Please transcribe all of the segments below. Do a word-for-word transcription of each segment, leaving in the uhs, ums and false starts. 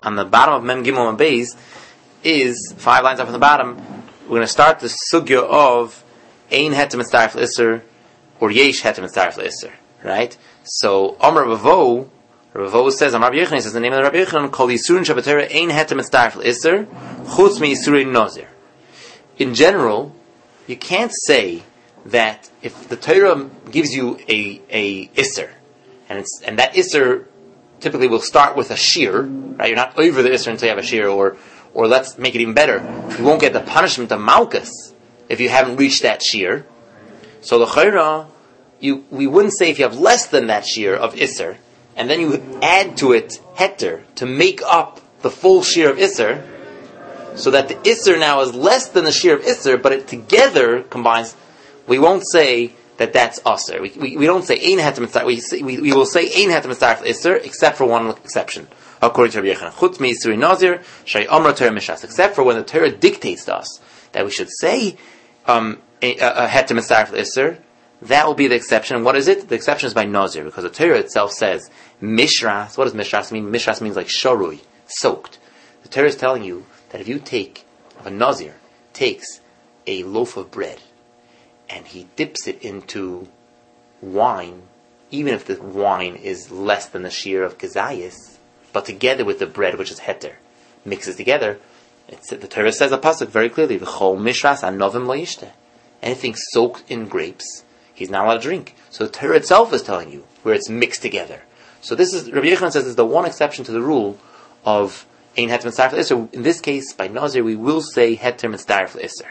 on the bottom of Mem Gimel and Beis is five lines up from the bottom. We're going to start the sugya of Ein Heter Mitzaref L'Isser or Yesh Heter Mitzaref L'Isser. Right? So Amar Ravo, Ravo says, Amar Rabbi Yochanan says the name of the Rabbi Yochanan, Kol Yisurin Shabbatera Ein Heter Mitzaref L'Isser Chutz Mi Yisurin Nazir. In general, you can't say that if the Torah gives you a a Isser, and it's and that Isser typically will start with a shear, right? You're not over the Isser until you have a shear, or or let's make it even better, you won't get the punishment of Malkus if you haven't reached that shear. So the Chayra, you we wouldn't say if you have less than that shear of Isser, and then you add to it Heter to make up the full shear of Isser, so that the Isser now is less than the shear of Isser, but it together combines. We won't say that that's Aser. We, we, we don't say Ein Heter Mitzaref. We, say, we, we will say Ein Heter Mitzaref Isser, except for one exception, according to Rabbi Yochanan. Chutz Mi Yisurin Nazir, Shei Amra Torah Mishras. Except for when the Torah dictates to us that we should say um, a, a, a Heter Mitzaref Isser, that will be the exception. What is it? The exception is by Nazir, because the Torah itself says Mishras. What does Mishras mean? Mishras means like Shorui, soaked. The Torah is telling you that if you take, if a Nazir takes a loaf of bread and he dips it into wine, even if the wine is less than the shear of Kezayis, but together with the bread, which is Heter, mixes together, it's, the Torah says a pasuk very clearly, V'chol mishras anovim lo yishteh. Anything soaked in grapes, he's not allowed to drink. So the Torah itself is telling you where it's mixed together. So this is, Rabbi Yochanan says, this is the one exception to the rule of Ein Heter Mitzaref L'Isser. In this case, by Nazir, we will say Heter Mitzaref L'Isser.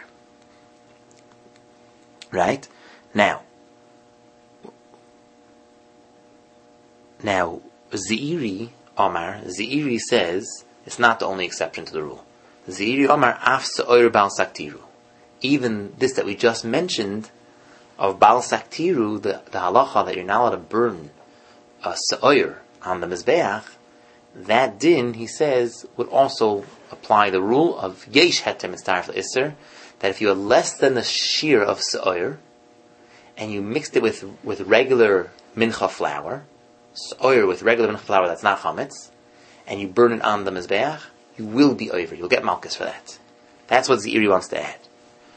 Right? Now, now, Zeiri Omar, Zeiri says, it's not the only exception to the rule. Zeiri Omar, Af Se'oyer Bal Saktiru. Even this that we just mentioned, of Bal Saktiru, the, the halacha that you're not allowed to burn a Se'oyer on the Mizbeach, that din, he says, would also apply the rule of Yesh Heter Mitzaref L'Isser, that if you are less than the shear of Se'oyer, and you mixed it with with regular mincha flour, Se'oyer with regular mincha flour that's not chametz, and you burn it on the Mizbeach, you will be over. You'll get malchus for that. That's what Zeiri wants to add.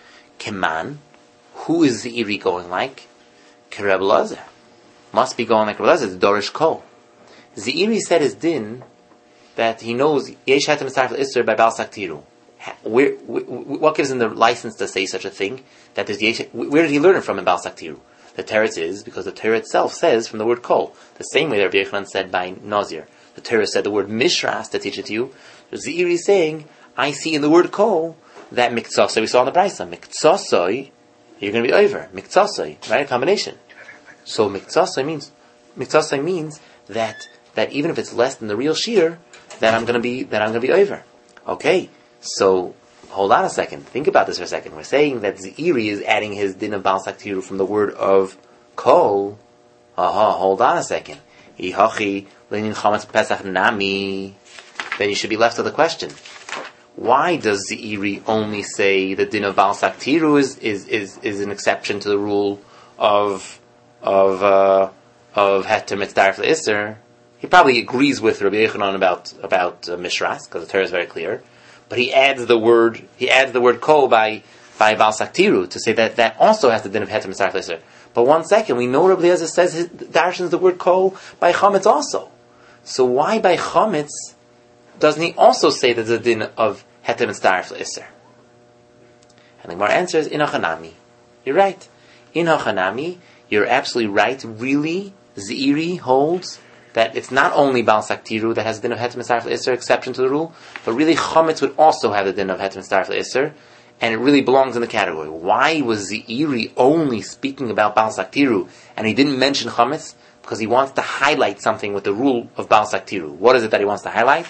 Keman, who is Zeiri going like? Kereb Lazar. Must be going like Reb Lazar, the Dorish Kol. Zeiri said his din that he knows Yesh Heter Mitzaref L'Isser by Bal Saktiru. Where, where, what gives him the license to say such a thing? That there's Yesh, where did he learn it from in Bal Saktiru? The teretz is because the Torah itself says from the word kol. The same way that Rabbi Yochanan said by Nazir. The Torah said the word mishras to teach it to you. Zeiri is saying, I see in the word kol that miktsasoi we saw in the Brisa. Miktsasoi, you're going to be over. Miktsasoi, right? A combination. So miktsasoi means miktsasoi means that that even if it's less than the real shear, that I'm going to be that I'm going to be over. Okay. So, hold on a second. Think about this for a second. We're saying that Zeiri is adding his din of Bal Saktiru from the word of kol. Aha, hold on a second. Ihachi leinin chametz pesach nami. Then you should be left with a question. Why does Zeiri only say the din of Bal Saktiru is, is, is, is an exception to the rule of of uh, of Heter Mitzaref L'Isser? He probably agrees with Rabbi Yochanan about about uh, Mishras, because the Torah is very clear. But he adds the word he adds the word kol by by Bal Saktiru to say that that also has the din of Heter Mitzaref L'Isser. But one second, we know Rabbi Eliezer says his darshan is the word kol by chametz also. So why by chametz doesn't he also say that the din of Heter Mitzaref L'Isser? And the Gemara answers, in Hachanami. You're right. In Hachanami, you're absolutely right. Really, Zeiri holds that it's not only Bal Saktiru that has the din of Heter Mitzaref L'Isser, exception to the rule, but really chametz would also have the din of Heter Mitzaref L'Isser, and it really belongs in the category. Why was Zeiri only speaking about Bal Saktiru and he didn't mention chametz? Because he wants to highlight something with the rule of Bal Saktiru. What is it that he wants to highlight?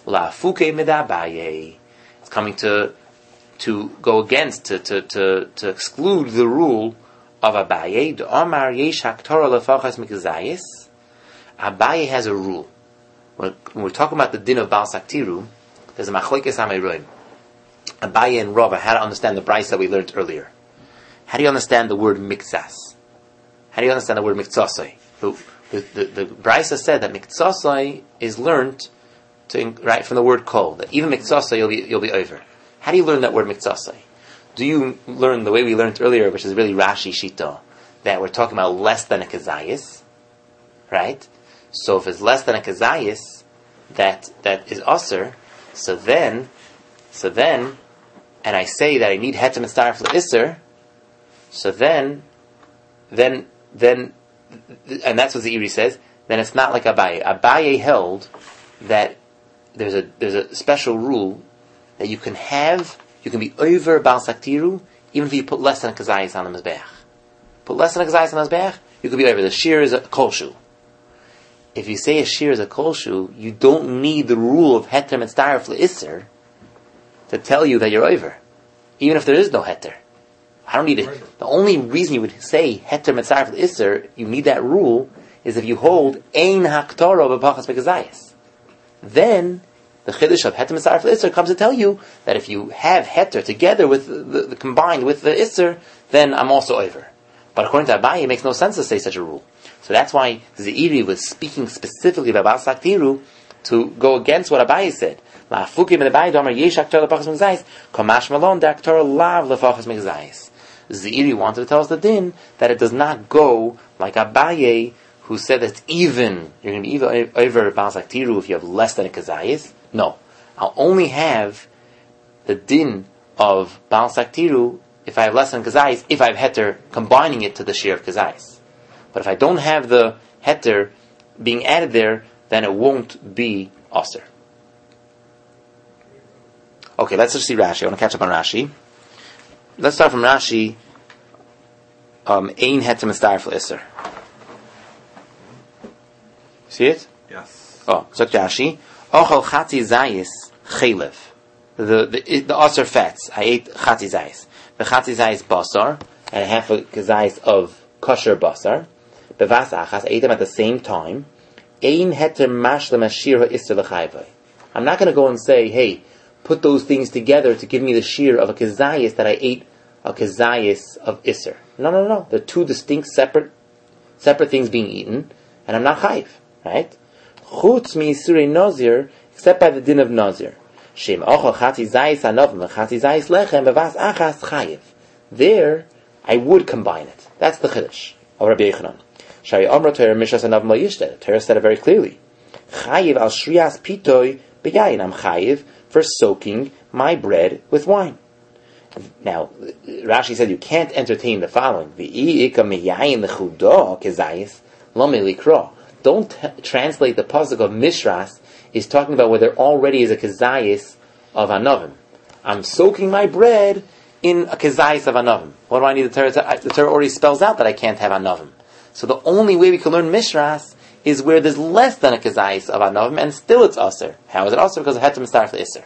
It's coming to to go against, to to to, to exclude the rule of Abaye. Amar yesh haktorah lefachas mikzayis. Abaye has a rule. When, when we're talking about the din of Bal Saktiru, there's a machlokes hameroim. Abaye and Rava, how to understand the brayso that we learned earlier. How do you understand the word mikzas? How do you understand the word miktsasoi? The, the, the, the brayso said that miktsasoi is learned to, right, from the word kol, that even miktsasai you'll be, you'll be over. How do you learn that word miktsasai? Do you learn the way we learned earlier, which is really Rashi Shita, that we're talking about less than a kazayis, right? So if it's less than a kazayis, that, that is aser, so then, so then, and I say that I need heter mitzaref le'isser, so then, then, then, and that's what the Iri says, then it's not like Abaye. Abaye held that there's a there's a special rule that you can have, you can be over Baal Saktiru, even if you put less than a kazayis on the Mizbeach. Put less than a kazayis on the Mizbeach, you could be over. The shear is a kolshu. If you say a shear is a kolshu, you don't need the rule of heter mitzaref le'isser to tell you that you're over, even if there is no heter. I don't need it. The only reason you would say heter mitzaref le'isser, you need that rule, is if you hold ein haktoro b'pachas bekazayis. Then the chiddush of heter mitzaref le'isser comes to tell you that if you have heter together with the, the, the combined with the isser, then I'm also over. But according to Abaye, it makes no sense to say such a rule. So that's why Zeiri was speaking specifically about Baal Saktiru to go against what Abaye said. La'afukim in Abaye domer yesh haktoro b'pachas bekazayis kamash malon de haktoro lav l'pachas bekazayis. Zeiri wanted to tell us the din that it does not go like Abaye, who said that even, you're going to be even over Baal Saktiru if you have less than a kazayis. No. I'll only have the din of Baal Saktiru if I have less than kazayis, if I have heter combining it to the share of kazayis. But if I don't have the heter being added there, then it won't be aser. Okay, let's just see Rashi. I want to catch up on Rashi. Let's start from Rashi. Um, Ein heter mitzaref le'isser. See it? Yes. Oh, so Rashi. Ochel chatzi zayis chaylev. The the the aser fats. I ate chatzi zayis. The chatzi zayis basar and a half a zayis of kosher basar. Bevas achas. I ate them at the same time. Ein heter mashlam ashir ha'isser l'chayvay. I'm not going to go and say, hey, put those things together to give me the shear of a kazayis that I ate a kazayis of isser. No, no, no. They're two distinct, separate, separate things being eaten, and I'm not chayiv. Right? Chutz mi Isurei Nazir, except by the din of Nazir. Shem ochel chatzi zayis anovim v'chatzi zayis lechem bevas achas chayiv. There, I would combine it. That's the chiddush of Rabbi Yechanan. Shari Amra Torah Mishras Anovim Lo Yishted. Torah said it very clearly. Chayiv al shrias pitoi beyayin. I'm chayiv for soaking my bread with wine. Now, Rashi said you can't entertain the following. V'i ika meyayin lechudo kezayis lo melikro. Don't t- translate the pasuk of Mishras is talking about where there already is a kezayis of anovim. I'm soaking my bread in a kezayis of anovim. What do I need the Torah to, the Torah already spells out that I can't have anovim. So the only way we can learn Mishras is where there's less than a kezayis of anovim, and still it's aser. How is it aser? Because of heter mitzaref le'isser.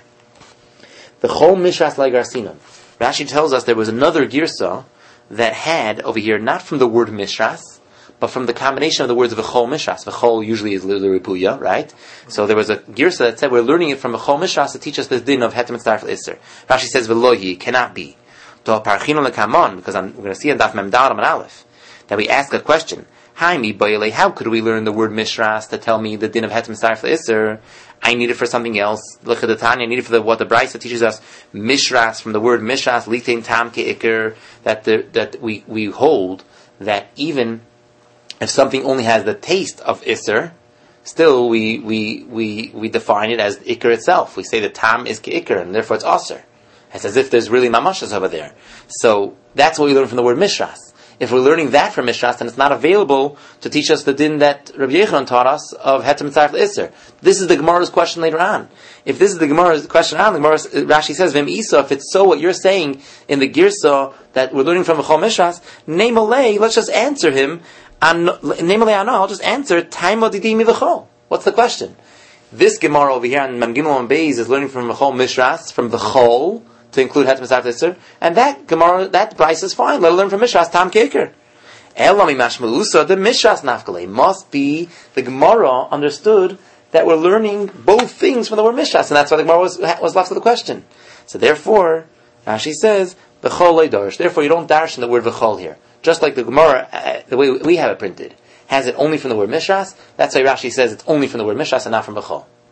The chol Mishras le'garsinon. Rashi tells us there was another girsa that had over here, not from the word Mishras, but from the combination of the words V'chol Mishras. V'chol usually is L'Ripuya, right? So there was a girsa that said we're learning it from V'chol Mishras to teach us this din of heter mitzaref le'isser. Rashi says V'lohi, cannot be. To parchino lekamon, because I'm, we're going to see in Daf Mem Daled Amud Aleph that we ask a question. Hi mi boyle, how could we learn the word Mishras to tell me the din of heter mitzaref le'isser? I need it for something else. L'chedatani, I need it for the, what the Brisa teaches us. Mishras, from the word Mishras, litain tam ke'ikr, that the, that we we hold that even if something only has the taste of Isser, still we we we we define it as Ikr itself. We say the tam is Ikr, and therefore it's Aser. It's as if there's really mamashas over there. So that's what we learn from the word Mishras. If we're learning that from Mishras, then it's not available to teach us the din that Rabbi Yechanan taught us of heter mitzaref le'isser. This is the Gemara's question later on. If this is the Gemara's question on, the Gemara, Rashi says, Vim Isa, if it's so what you're saying in the Girsa that we're learning from V'chol Mishras, Neimalei, let's just answer him. Neimalei Ana, I'll just answer, Taimo Didi Mi V'chol. What's the question? This Gemara over here on Mem Gimel and Beis is learning from V'chol Mishras, from V'chol, to include heter mitzaref le'isser, and that Gemara, that price is fine. Let her learn from Mishras, Tam Keker. Elami Mashmalusa, the Mishras Nafkale must be the Gemara understood that we're learning both things from the word Mishras, and that's why the Gemara was, was left with the question. So therefore, Rashi says, V'chol le'darish. Therefore, you don't darish in the word V'chol here. Just like the Gemara, uh, the way we have it printed, has it only from the word Mishras. That's why Rashi says it's only from the word Mishras and not from V'chol.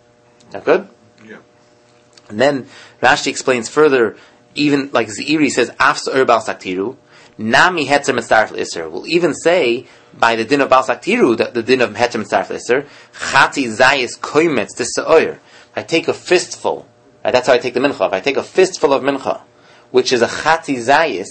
That good? Yeah. And then Rashi explains further, even like Zeiri says, Afs ur bal saktiru, nami heter mitzaref l'isser. We'll even say, by the din of bal saktiru, the, the din of heter mitzaref l'isser, chati zayis koimetz t'sa'oyer. If I take a fistful, right, that's how I take the mincha. If I take a fistful of mincha, which is a chati zayis,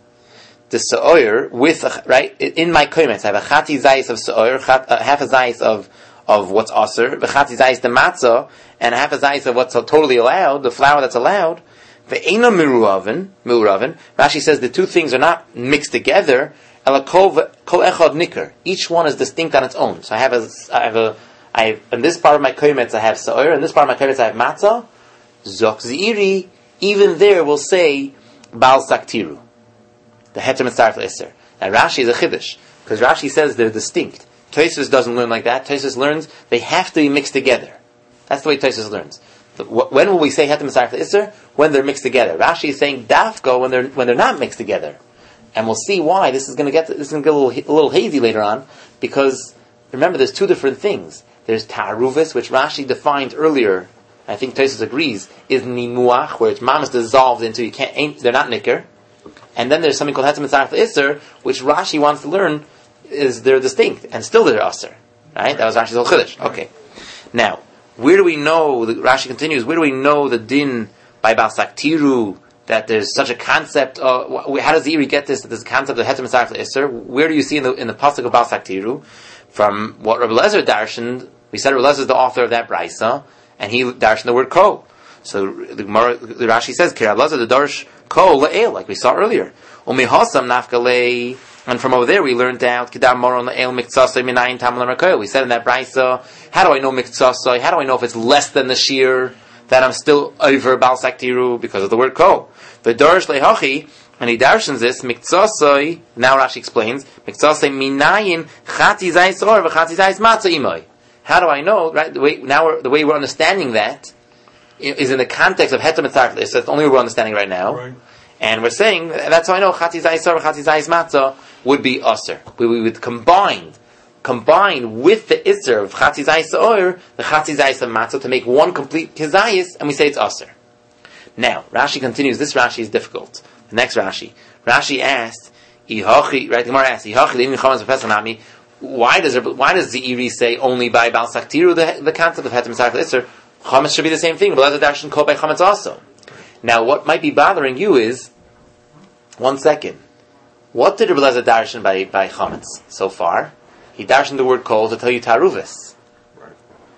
the sa'oyer, with, a, right, in my koimetz, I have a chati zayis of sa'oyer, chat, uh, half a zayis of, of what's aser, the chati zayis the matzah, and half a zayis of what's totally allowed, the flour that's allowed. Ve'ena miruavin, miruavin. Rashi says the two things are not mixed together. Ela kol echad nikar. Each one is distinct on its own. So I have a, I have a, I have, in this part of my koimetz I have sa'oyer, in this part of my koimetz I have matzah. Zok ziri, even there we'll say bal saktiru. The heter mitzaref l'isser. Now Rashi is a chiddush, because Rashi says they're distinct. Tosfos doesn't learn like that. Tosfos learns they have to be mixed together. That's the way Tosfos learns. When will we say heter mitzaref l'isser? When they're mixed together. Rashi is saying dafko when they're when they're not mixed together, and we'll see why. This is going to get this is going to get a little, a little hazy later on, because remember there's two different things. There's ta'aruvis, which Rashi defined earlier. I think Tosfos agrees is nimuach, where it's mamas dissolved into you can't ain't, they're not nicker, and then there's something called heter mitzaref l'isser, which Rashi wants to learn is they're distinct and still they're aser. Right? That was Rashi's whole chiddush. Okay, now. Where do we know, the Rashi continues, where do we know the din by Bal Saktiru, that there's such a concept, of, how does Iri get this, that there's a concept of Heter Mitzaref l'Isser? Where do you see in the in the pasuk of Bal Saktiru? From what Rabbi Lezer darshaned, we said Rabbi Lezer is the author of that brisa, and he darshaned the word ko. So the, the Rashi says, Ki Rabbi Lezer the darsh ko le'el, like we saw earlier. Umi hasam nafkalei. And from over there we learned out Kidam Moron La'el Miktsasai Minayin Tamalan Rakoil. We said in that brisa, how do I know Miktsasai? How do I know if it's less than the shear that I'm still over Bal Saktiru because of the word ko? The Darish Lehachi, and he darshans this Miktsasai. Now Rashi explains Miktsasai Minayin Chati Zayis Or v'Chati Zayis Matzah Imoi. How do I know? Right? The way now we're, the way we're understanding that is in the context of Heter Mitzaref l'Isser. That's the only way we're understanding right now. Right. And we're saying, that's how I know Chati Zayis Or v'Chati Zayis Matzah would be aser. We, we would combine, combine with the iser of Chatzi Zayis Or, the Chatzi Zayis Matzah to make one complete Kizayis, and we say it's aser. Now, Rashi continues, this Rashi is difficult. The next Rashi. Rashi asked, Ihochi, right, the Gemara asked, Ihochi, the Chametz v'Pesach Nami, why does there, why does the Iri say only by Bal Saktiru, the, the concept of Heter Mitzaref l'Isser? Chametz should be the same thing, but let the darshan call by Chametz also. Now, what might be bothering you is, one second, what did Rabbi Lezer darshan by, by Chametz so far? He darshan the word kol to tell you taruvis. Right.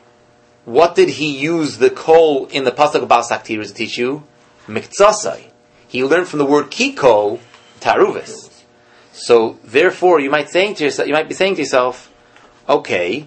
What did he use the kol in the pasuk of Bal Saktiru to teach you? Miktsasai. He learned from the word kiko taruvis. So therefore, you might saying to yourself, you might be saying to yourself, okay,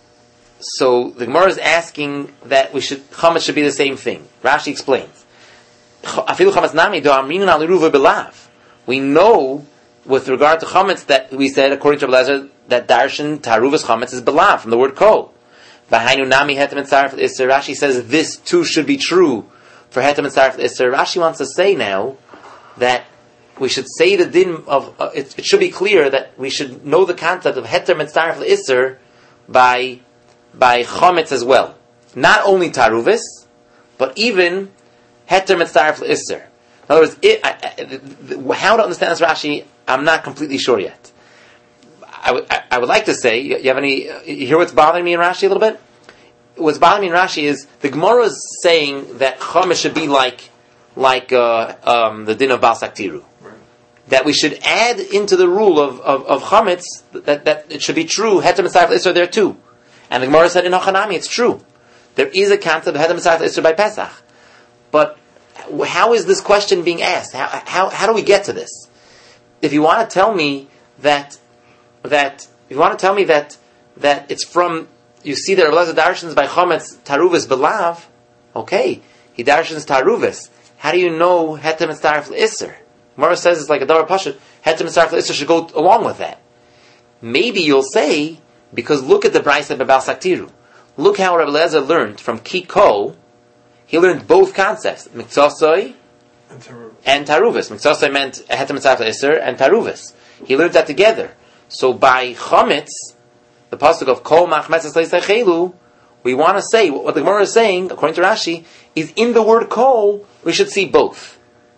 so the Gemara is asking that we should Chametz should be the same thing. Rashi explains. Afilu Chametz nami do amrinu al iruva belav. We know, with regard to chametz, that we said, according to Rabbi Lezer, that darshan taruvas chametz is belav from the word kol. V'hainu nami heter mitzaref l'isser. Rashi says this too should be true for heter mitzaref l'isser. Rashi wants to say now that we should say the din of uh, it, it should be clear that we should know the concept of heter mitzaref l'isser by by chametz as well. Not only taruvas, but even heter mitzaref l'isser. In other words, it, I, I, how to understand this Rashi, I'm not completely sure yet. I, w- I, I would like to say, you, you have any, you hear what's bothering me in Rashi a little bit? What's bothering me in Rashi is, the Gemara is saying that Chametz should be like, like uh, um, the din of Bal Saktiru. Right. That we should add into the rule of, of, of Chametz, that, that it should be true, Heter Mitzaref l'Isser there too. And the Gemara said in Hachanami, it's true. There is a concept of Heter Mitzaref l'Isser by Pesach. But how is this question being asked? How, how how do we get to this? If you want to tell me that that if you want to tell me that that it's from you see that Rabbi Lezer darshans by Chametz taruvis belav, okay, he darshans taruvis. How do you know heter mitzaref l'isser? Gemara says it's like a davar pashut. Heter mitzaref l'isser should go along with that. Maybe you'll say because look at the brayso of Bal Saktiru. Look how Rabbi Lezer learned from Kiko. He learned both concepts, Miktsasai and Taruvas. Miktsasai meant Heter Mitzaref l'Isser and Taruvas. He learned that together. So by Chametz, the pasuk of Kol Machmetzes Leisachelu, we want to say, what the Gemara is saying, according to Rashi, is in the word kol, we should see both.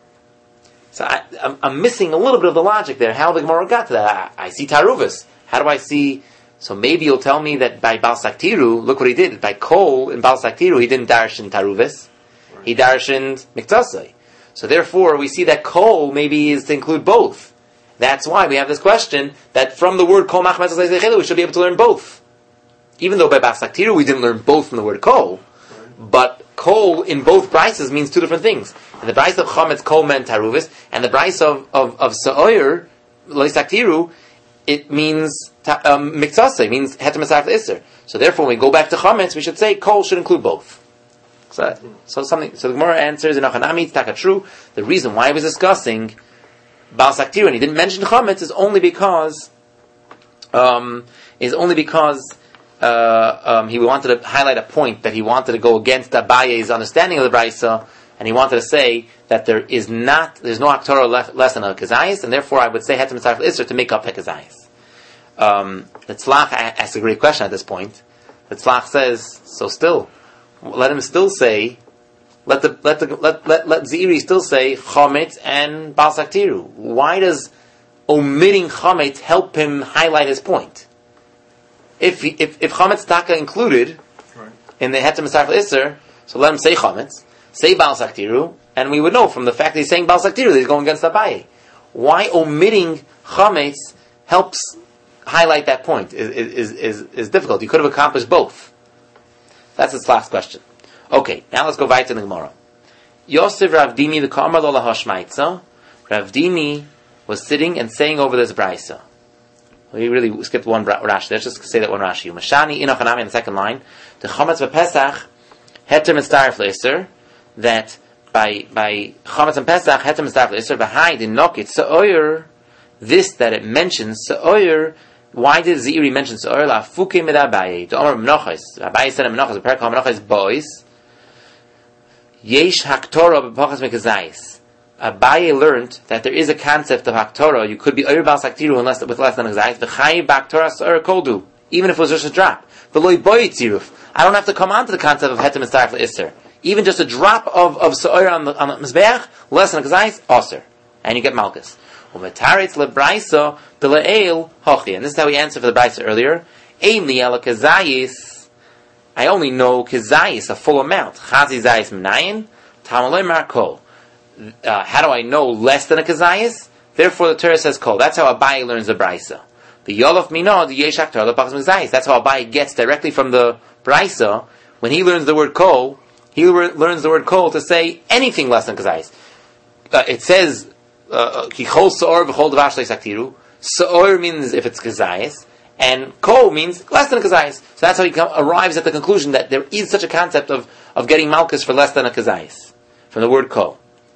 So I, I'm, I'm missing a little bit of the logic there, how the Gemara got to that. I, I see Taruvas. How do I see... So maybe you'll tell me that by Baal Saktiru, look what he did. By kol in Baal Saktiru, he didn't darshan Taruvas. Right. He darshaned Miktasai. So therefore, we see that kol maybe is to include both. That's why we have this question, that from the word kol machmas we should be able to learn both. Even though by Baal Saktiru we didn't learn both from the word kol, but kol in both brises means two different things. And the brise of chametz kol men taruvis, and the brise of of, of sa'oyer lo saktiru, it means um, miktsase, means heter mesaref iser. So therefore, when we go back to chametz, we should say kol should include both. So, so something. So the Gemara answers in Achanami, it's taka true. The reason why he was discussing Baal Saktiru and he didn't mention chametz is only because um, is only because. Uh, um, he wanted to highlight a point that he wanted to go against Abaye's understanding of the Brisa, and he wanted to say that there is not, there's no Haktorah left, less than a Kezayis, and therefore I would say Heter Mitzaref Isser to make up Kezayis. Um, the Tzlach asks a great question at this point. The Tzlach says, so still, let him still say, let the let the let let, let Zeiri still say Chometz and Baal Saktiru. Why does omitting Chometz help him highlight his point? If he, if if Chametz Taka included right. in the Heter Mitzaref Isser, so let him say Chametz, say Baal Saktiru, and we would know from the fact that he's saying Baal Saktiru that he's going against Abaye. Why omitting Chametz helps highlight that point is is is, is difficult. You could have accomplished both. That's his last question. Okay, now let's go back to the Gemara. Yosef Rav Dimi the Kamar Lo Lahashmaitza. Rav Dimi was sitting and saying over this brisa. We really skipped one Rashi. Let's just say that one Rashi. Mashani inochanami in the second line. The chametz v'pesach heter mitzaref leiser. That by by chametz and pesach heter mitzaref leiser. Behind in nokit seoyer. This that it mentions seoyer. Why did Zeiri mention seoyer? La fuke med Abaye. The Omer Menachos. Abaye said in Menachos. The parak Menachos boys. Yesh haktorah b'pachas mekazayis. Abaye learned that there is a concept of Haktorah. You could be Oyer Baal Saktiru unless with less than a Zayis. V'chayi b'Haktorah Sa'or Koldu. Even if it was just a drop. V'loi boy tziruf. I don't have to come on to the concept of Heter Mitzaref L'Isser. Even just a drop of, of Sa'or on the, on the Mizbeach, less than a Zayis, Osir. And you get Malkus. U'metaretz le'braisa b'le'el hochi. And this is how we answered for the Braisa earlier. Ein li ala Kezayis. I only know Kezayis, a full amount. Chazi Zayis M'nayin. Tamaloi Markol. Uh, how do I know less than a Kezayis? Therefore the Torah says kol. That's how Abaye learns the Brisa. The Yolof Minod, the Yesh Haktorah, the Pachas Mezayis. That's how Abaye gets directly from the Brisa. When he learns the word kol, he re- learns the word kol to say anything less than Kezayis. Uh, it says, Ki chol Sa'or v'chol Dvash Saktiru. Sa'or means if it's Kezayis, and kol means less than a Kezayis. So that's how he com- arrives at the conclusion that there is such a concept of, of getting Malkus for less than a Kezayis. From the word kol.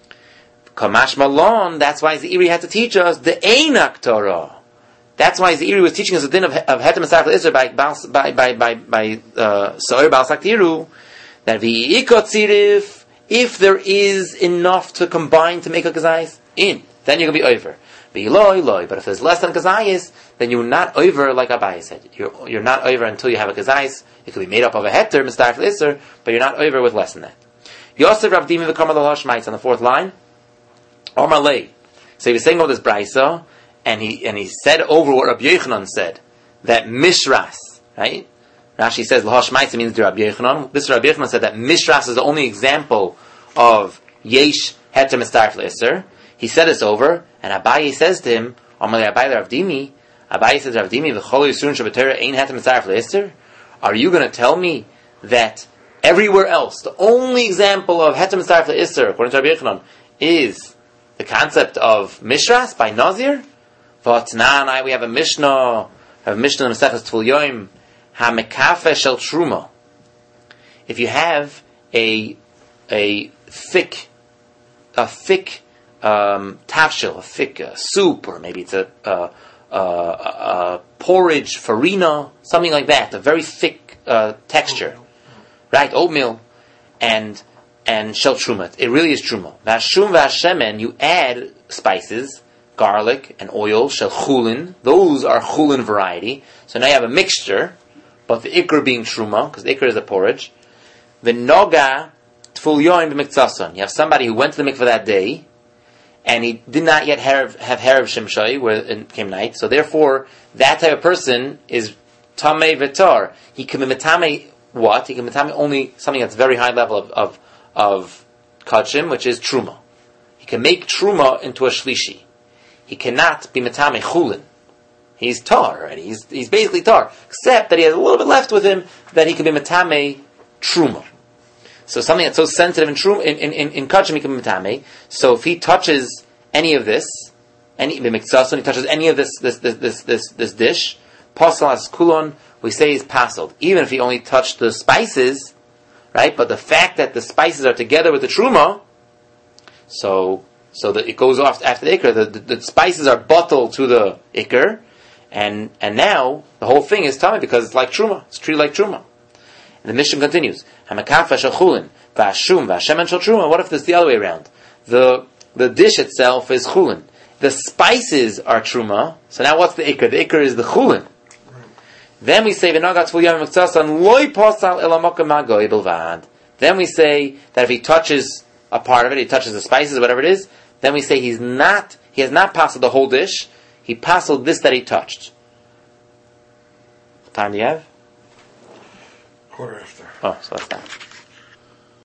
Kamash Malon, that's why Zeiri had to teach us the Einak Torah. That's why Zeiri was teaching us the din of, of Heter Mitzaref L'Isser by by by by by uh, Sa'or Baal Saktiru. That v'yikot tzirif, if there is enough to combine to make a Kezayis, in then you're gonna be over. V'yiloi loi, but if there's less than Kezayis, then you're not over like Abaye said. You're you're not over until you have a Kezayis. It could be made up of a Heter Mitzaref L'Isser, but you're not over with less than that. Yosef Rav Dimi v'Kamar Lo Lahashmaitza on the fourth line. Omarlei. So he was saying over this brisa, and he and he said over what Rabbi Yochanan said, that Mishras, right? Rashi says Lahashmaitza means to Rabbi Yochanan. This Rabbi Yochanan said that Mishras is the only example of Yesh Heter Mitzaref L'Isser. He said this over, and Abaye says to him, Omarlei Abaye Rav Dimi, Abaye says Rav Dimi, V'chol Yisurin Shabbatera Ein Heter Mitzaref L'Isser. Are you going to tell me that everywhere else, the only example of Heter Mitzaref L'Isser, according to Rabbi Yochanan, is the concept of Mishras by Nazir? V'atnan, we have a Mishnah, have a Mishnah in Maseches Tvul Yoim, HaMekafe Shel Truma. If you have a a thick, a thick um, tafshil, a thick uh, soup, or maybe it's a, a, a, a porridge, farina, something like that, a very thick uh, texture, right? Oatmeal, and and shel truma. It really is truma. V'hashum v'hashemen, you add spices, garlic and oil, shel chulin. Those are chulin variety. So now you have a mixture, but the ikr being truma, because the ikr is a porridge. The noga tful yoin b'mikzason. You have somebody who went to the mikveh that day, and he did not yet have, have herav shimshai, where it came night. So therefore, that type of person is tamei v'tar. He can be metame what? He can be metame only something that's very high level of of, of kachim, which is truma. He can make truma into a shlishi. He cannot be metame chulin. He's tar already. He's he's basically tar, except that he has a little bit left with him that he can be metame truma. So something that's so sensitive in truma in in in, in kachim he can be metame. So if he touches any of this, any b'mikzason, he touches any of this this this this this, this dish, pasal as kulon, we say he's pasaled, even if he only touched the spices, right? But the fact that the spices are together with the truma, so so that it goes off after the ikr, the, the, the spices are bottled to the ikr, and and now the whole thing is tummy because it's like truma, it's treated like truma. And the mission continues. Hamakafa shachulin v'ashum v'ashemen shel truma. What if it's the other way around? The the dish itself is chulin. The spices are truma. So now what's the ikr? The ikr is the chulin. Then we say v'nagat tful yom mikzason loy pasal elamakam magoy bilvad. Then we say that if he touches a part of it, he touches the spices, whatever it is, then we say he's not, he has not passed the whole dish, he passed this that he touched. What time do you have? Quarter after. Oh, so that's that.